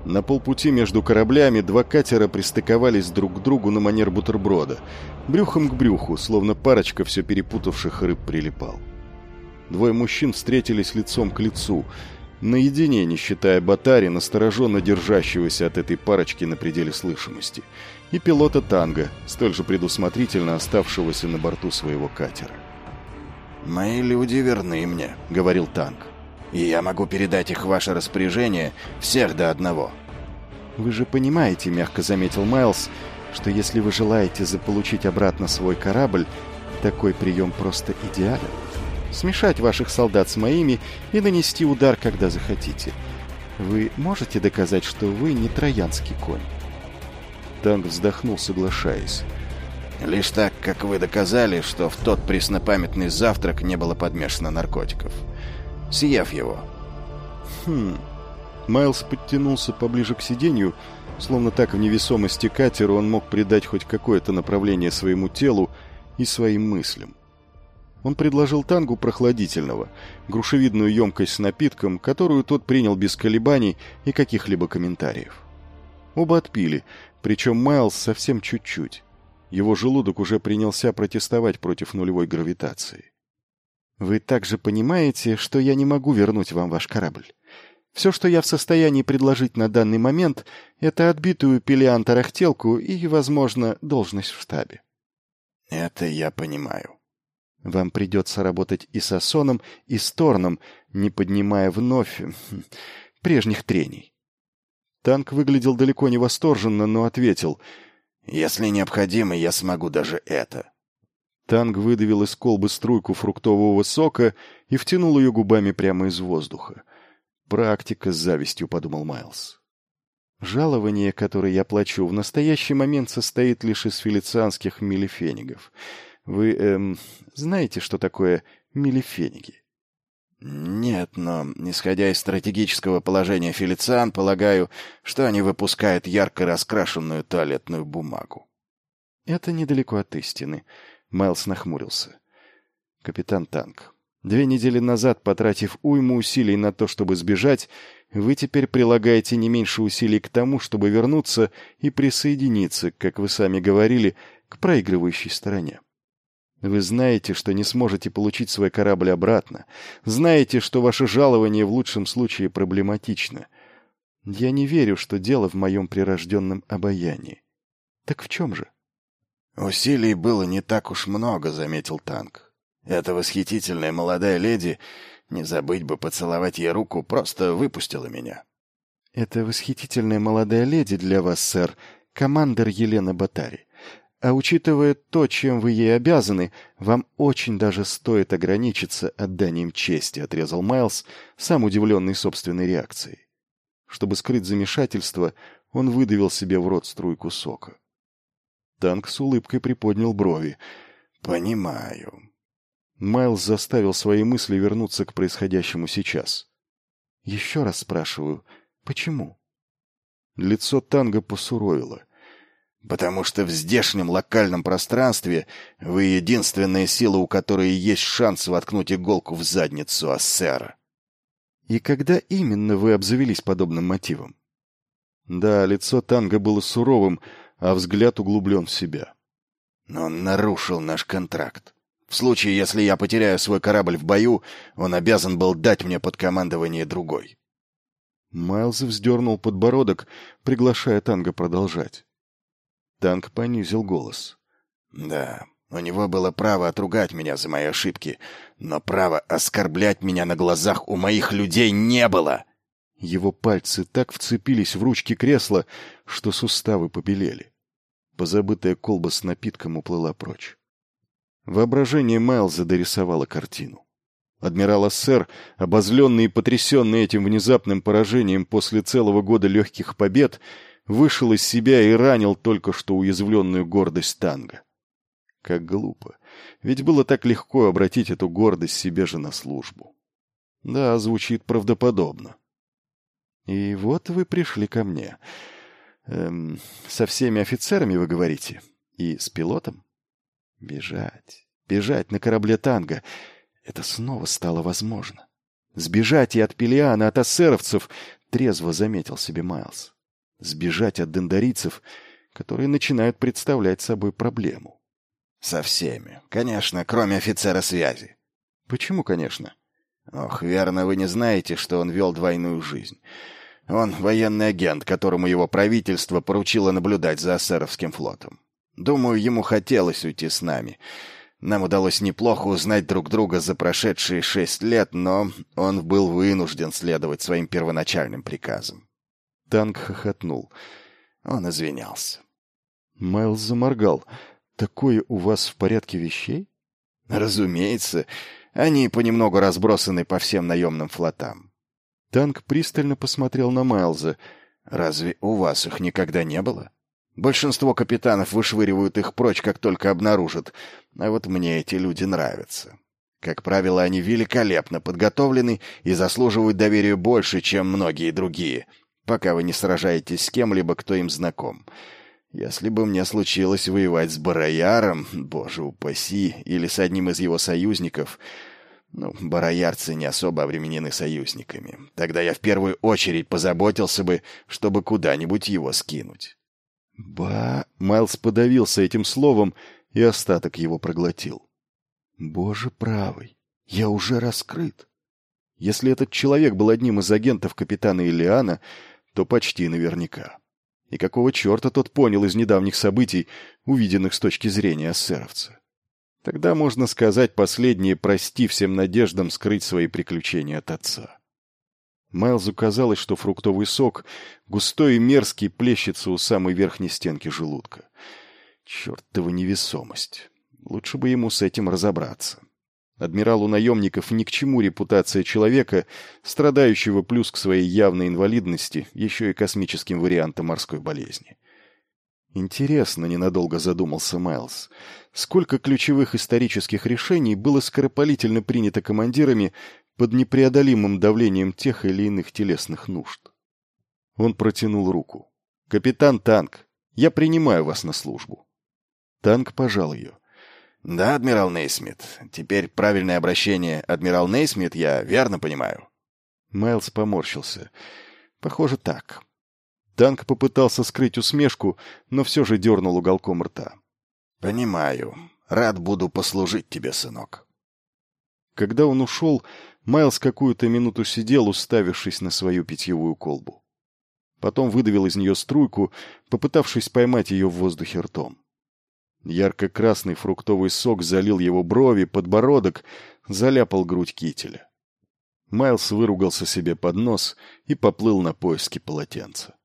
На полпути между кораблями два катера пристыковались друг к другу на манер бутерброда, брюхом к брюху, словно парочка все перепутавших рыб прилипал. Двое мужчин встретились лицом к лицу, наедине, не считая Батари, настороженно держащегося от этой парочки на пределе слышимости, и пилота Танго, столь же предусмотрительно оставшегося на борту своего катера. «Мои люди верны мне», — говорил Танк. «И я могу передать их в ваше распоряжение всех до одного». «Вы же понимаете, — мягко заметил Майлз, — что если вы желаете заполучить обратно свой корабль, такой прием просто идеален. Смешать ваших солдат с моими и нанести удар, когда захотите. Вы можете доказать, что вы не троянский конь?» Танк вздохнул, соглашаясь. «Лишь так, как вы доказали, что в тот преснопамятный завтрак не было подмешано наркотиков. Съев его». Майлз подтянулся поближе к сиденью, словно так в невесомости катера он мог придать хоть какое-то направление своему телу и своим мыслям. Он предложил Тангу прохладительного, грушевидную емкость с напитком, которую тот принял без колебаний и каких-либо комментариев. Оба отпили, причем Майлз совсем чуть-чуть. Его желудок уже принялся протестовать против нулевой гравитации. «Вы также понимаете, что я не могу вернуть вам ваш корабль. Все, что я в состоянии предложить на данный момент, это отбитую Пелиан-тарахтелку и, возможно, должность в штабе». «Это я понимаю». «Вам придется работать и с Асоном, и с Торном, не поднимая вновь прежних трений». Танк выглядел далеко не восторженно, но ответил: «Если необходимо, я смогу даже это». Танк выдавил из колбы струйку фруктового сока и втянул ее губами прямо из воздуха. «Практика с завистью», — подумал Майлз. «Жалование, которое я плачу, в настоящий момент состоит лишь из фелицианских миллифенигов. Вы, знаете, что такое миллифениги?» «Нет, но, исходя из стратегического положения Фелициан, полагаю, что они выпускают ярко раскрашенную туалетную бумагу». «Это недалеко от истины», — Майлз нахмурился. «Капитан Танк, 2 недели назад, потратив уйму усилий на то, чтобы сбежать, вы теперь прилагаете не меньше усилий к тому, чтобы вернуться и присоединиться, как вы сами говорили, к проигрывающей стороне. Вы знаете, что не сможете получить свой корабль обратно. Знаете, что ваше жалование в лучшем случае проблематично. Я не верю, что дело в моем прирожденном обаянии. Так в чем же?» «Усилий было не так уж много», — заметил Танк. «Эта восхитительная молодая леди, не забыть бы поцеловать ей руку, просто выпустила меня». «Эта восхитительная молодая леди для вас, сэр, командир Елена Батари. А учитывая то, чем вы ей обязаны, вам очень даже стоит ограничиться отданием чести», — отрезал Майлз, сам удивленный собственной реакцией. Чтобы скрыть замешательство, он выдавил себе в рот струйку сока. Танк с улыбкой приподнял брови. «Понимаю». Майлз заставил свои мысли вернуться к происходящему сейчас. «Еще раз спрашиваю, почему?» Лицо Танго посуровило. «Потому что в здешнем локальном пространстве вы единственная сила, у которой есть шанс воткнуть иголку в задницу Ассера». «И когда именно вы обзавелись подобным мотивом?» Да, лицо Танго было суровым, а взгляд углублен в себя. «Но он нарушил наш контракт. В случае, если я потеряю свой корабль в бою, он обязан был дать мне под командование другой». Майлз вздернул подбородок, приглашая Танго продолжать. Танк понизил голос. «Да, у него было право отругать меня за мои ошибки, но права оскорблять меня на глазах у моих людей не было!» Его пальцы так вцепились в ручки кресла, что суставы побелели. Позабытая колба с напитком уплыла прочь. Воображение Майлза дорисовало картину. Адмирал Ассер, обозленный и потрясенный этим внезапным поражением после целого года легких побед, вышел из себя и ранил только что уязвленную гордость Танго. Как глупо. Ведь было так легко обратить эту гордость себе же на службу. Да, звучит правдоподобно. И вот вы пришли ко мне. Со всеми офицерами, вы говорите? И с пилотом? Бежать. Бежать на корабле Танго. Это снова стало возможно. Сбежать и от Пелиана, от ассеровцев. трезво заметил себе Майлз. Сбежать от дендарийцев, которые начинают представлять собой проблему. Со всеми. Конечно, кроме офицера связи. Почему, конечно? Ох, верно, вы не знаете, что он вел двойную жизнь. Он военный агент, которому его правительство поручило наблюдать за эсеровским флотом. Думаю, ему хотелось уйти с нами. Нам удалось неплохо узнать друг друга за прошедшие 6 лет, но он был вынужден следовать своим первоначальным приказам. Танк хохотнул. Он извинялся. Майлз заморгал. «Такое у вас в порядке вещей?» Разумеется, они понемногу разбросаны по всем наемным флотам. Танк пристально посмотрел на Майлза. «Разве у вас их никогда не было? Большинство капитанов вышвыривают их прочь, как только обнаружат. А вот мне эти люди нравятся. Как правило, они великолепно подготовлены и заслуживают доверия больше, чем многие другие, пока вы не сражаетесь с кем-либо, кто им знаком. Если бы мне случилось воевать с Барояром, боже упаси, или с одним из его союзников... бароярцы не особо обременены союзниками. Тогда я в первую очередь позаботился бы, чтобы куда-нибудь его скинуть». Майлз подавился этим словом, и остаток его проглотил. «Боже правый, я уже раскрыт. Если этот человек был одним из агентов капитана Иллиана, то почти наверняка. И какого черта тот понял из недавних событий, увиденных с точки зрения эсеровца? Тогда, можно сказать, последние прости всем надеждам скрыть свои приключения от отца». Майлзу казалось, что фруктовый сок, густой и мерзкий, плещется у самой верхней стенки желудка. Чертова невесомость. Лучше бы ему с этим разобраться. Адмиралу наемников ни к чему репутация человека, страдающего плюс к своей явной инвалидности, еще и космическим вариантом морской болезни. Интересно, ненадолго задумался Майлз, сколько ключевых исторических решений было скоропалительно принято командирами под непреодолимым давлением тех или иных телесных нужд. Он протянул руку. «Капитан Танк, я принимаю вас на службу». Танк пожал ее. «Да, адмирал Нейсмит. Теперь правильное обращение адмирал Нейсмит, я верно понимаю?» Майлз поморщился. «Похоже, так». Танк попытался скрыть усмешку, но все же дернул уголком рта. «Понимаю. Рад буду послужить тебе, сынок». Когда он ушел, Майлз какую-то минуту сидел, уставившись на свою питьевую колбу. Потом выдавил из нее струйку, попытавшись поймать ее в воздухе ртом. Ярко-красный фруктовый сок залил его брови, подбородок, заляпал грудь кителя. Майлз выругался себе под нос и поплыл на поиски полотенца.